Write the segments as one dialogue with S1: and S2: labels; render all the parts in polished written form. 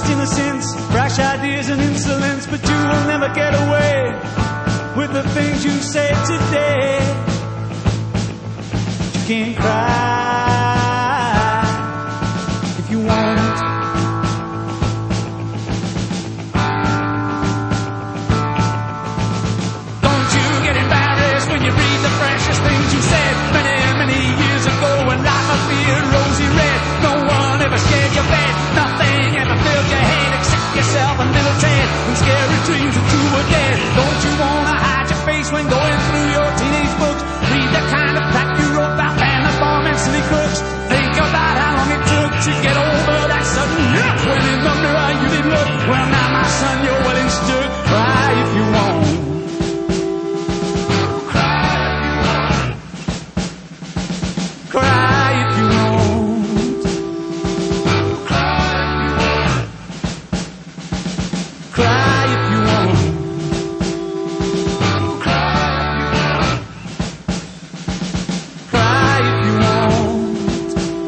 S1: just innocence, brash ideas and insolence, but you will never get away with the things you say today. You can't cry if you won't. Don't you get embarrassed when you read the precious things you said many, many years ago when life appeared rosy red. No one ever shared your bed, nothing ever filled your head except yourself and little Ted and scary dreams that you were dead. Don't you wanna hide your face when going through your teenage books? Read the kind of crap you wrote about and the bomb and silly crooks. Think about how long it took to get over that sudden yuck when in the mirror you didn't look. Well now my son, your wedding stood. Cry if you want. Cry if you want. Cry if you want. Cry if you want.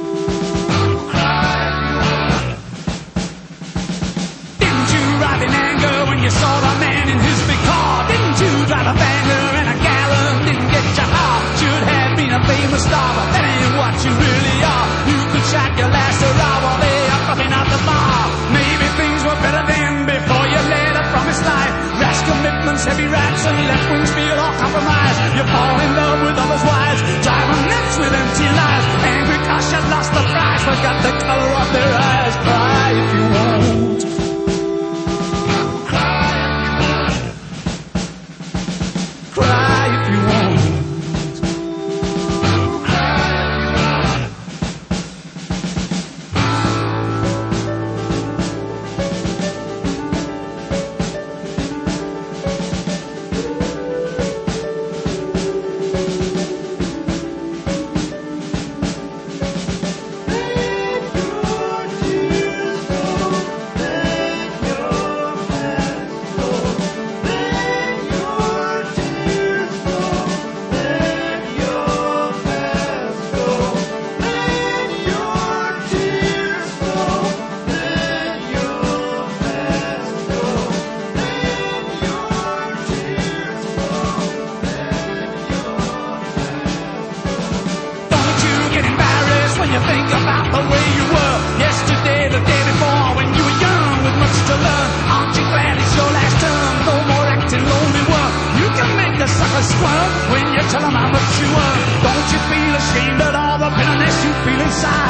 S1: Didn't you drive in anger when you saw the man in his big car? Didn't you drive a banger and a gallon didn't get your heart? Should have been a famous star, but that ain't what you really are. You could shot your last hurrah while they are fucking out the bar. Maybe things were better then before you led a promised life. Rash commitments, heavy raps, and left wings feel all compromised. You fall in love with others' wives, driving nuts with empty lies. Angry cause you lost the prize, forgot the color of their eyes. Cry if you won't. Cry if you won't. When you think about the way you were yesterday, the day before, when you were young with much to learn. Aren't you glad it's your last term? No more acting lonely work. You can make the suckers squirm when you tell them how much you earn. Don't you feel ashamed at all the bitterness you feel inside?